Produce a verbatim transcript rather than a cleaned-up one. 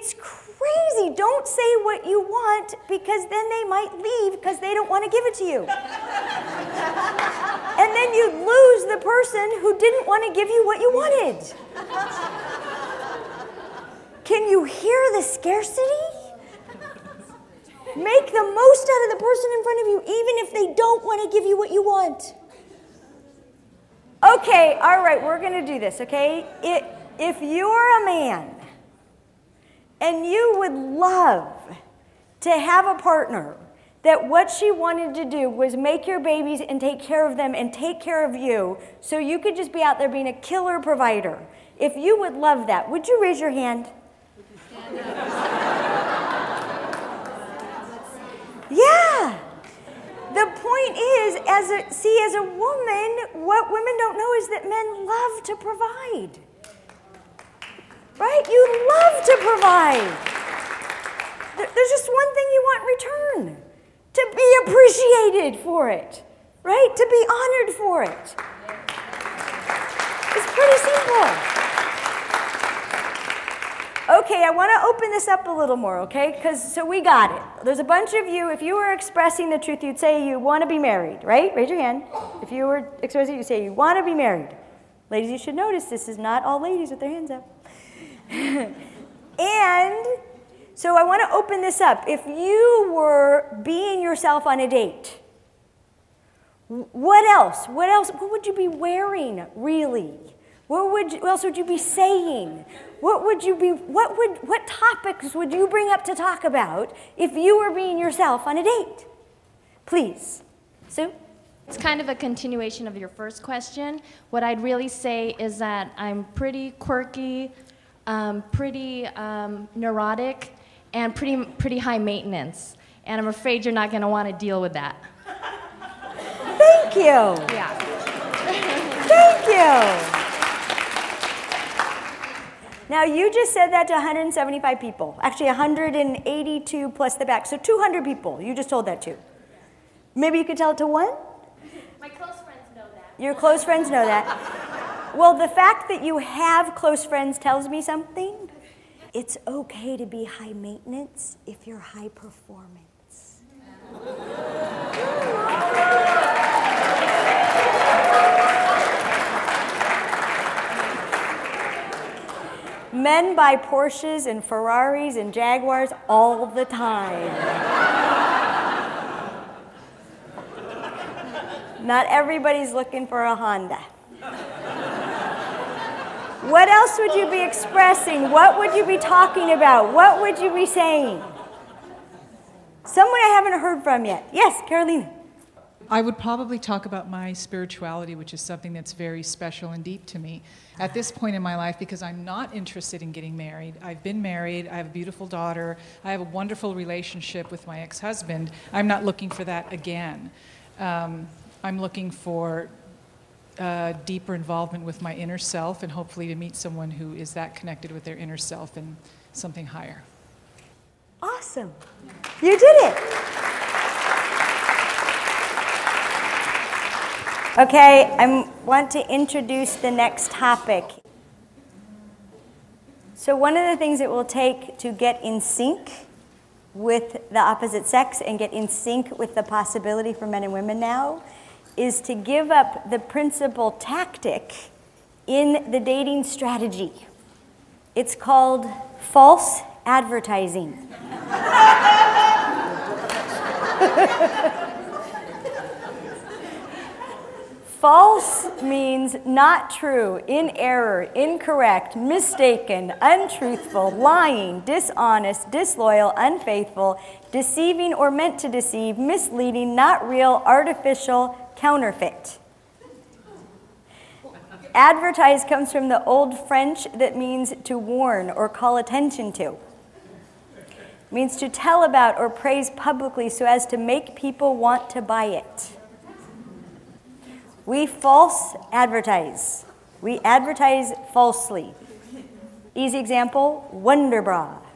It's crazy. Don't say what you want because then they might leave because they don't want to give it to you. And then you lose the person who didn't want to give you what you wanted. Can you hear the scarcity? Make the most out of the person in front of you, even if they don't want to give you what you want. Okay, all right, we're going to do this, okay? It, if you're a man and you would love to have a partner that what she wanted to do was make your babies and take care of them and take care of you so you could just be out there being a killer provider, if you would love that, would you raise your hand? Yeah. The point is, as a, see, as a woman, what women don't know is that men love to provide. Right? You love to provide. There's just one thing you want in return. To be appreciated for it. Right? To be honored for it. It's pretty simple. Okay, I want to open this up a little more, okay? Because so we got it. There's a bunch of you, if you were expressing the truth, you'd say you want to be married, right? Raise your hand. If you were expressing, you say you want to be married. Ladies, you should notice this is not all ladies with their hands up. And so I want to open this up. If you were being yourself on a date, what else? What else? What would you be wearing, really? What would you, what else would you be saying? What would you be? What would? What topics would you bring up to talk about if you were being yourself on a date? Please, Sue. It's kind of a continuation of your first question. What I'd really say is that I'm pretty quirky, um, pretty um, neurotic, and pretty pretty high maintenance. And I'm afraid you're not going to want to deal with that. Thank you. Yeah. Thank you. Now, you just said that to one hundred seventy-five people. Actually, one hundred eighty-two plus the back. So two hundred people you just told that to. Maybe you could tell it to one? My close friends know that. Your close friends know that. Well, the fact that you have close friends tells me something. It's okay to be high maintenance if you're high performance. Men buy Porsches and Ferraris and Jaguars all the time. Not everybody's looking for a Honda. What else would you be expressing? What would you be talking about? What would you be saying? Someone I haven't heard from yet. Yes, Carolina. I would probably talk about my spirituality, which is something that's very special and deep to me at this point in my life, because I'm not interested in getting married. I've been married. I have a beautiful daughter. I have a wonderful relationship with my ex-husband. I'm not looking for that again. Um, I'm looking for uh, deeper involvement with my inner self, and hopefully to meet someone who is that connected with their inner self and something higher. Awesome. You did it. Okay, I want to introduce the next topic. So one of the things it will take to get in sync with the opposite sex and get in sync with the possibility for men and women now is to give up the principal tactic in the dating strategy. It's called false advertising. False means not true, in error, incorrect, mistaken, untruthful, lying, dishonest, disloyal, unfaithful, deceiving or meant to deceive, misleading, not real, artificial, counterfeit. Advertise comes from the Old French that means to warn or call attention to. It means to tell about or praise publicly so as to make people want to buy it. We false advertise. We advertise falsely. Easy example, Wonder Bra.